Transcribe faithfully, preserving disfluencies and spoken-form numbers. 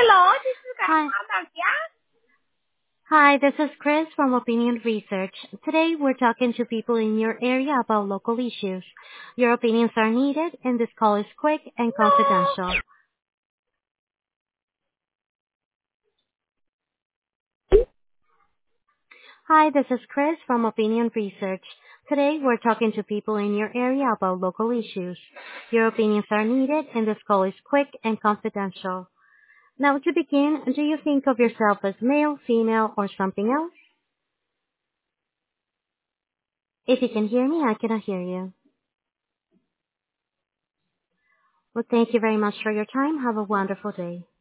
Hello, this is Hi. Dacia. Hi, this is Chris from Opinion Research. Today we're talking to people in your area about local issues. Your opinions are needed and this call is quick and confidential. Hi, this is Chris from Opinion Research. Today we're talking to people in your area about local issues. Your opinions are needed and this call is quick and confidential. Now to begin, do you think of yourself as male, female, or something else? If you can hear me, I cannot hear you. Well, thank you very much for your time. Have a wonderful day.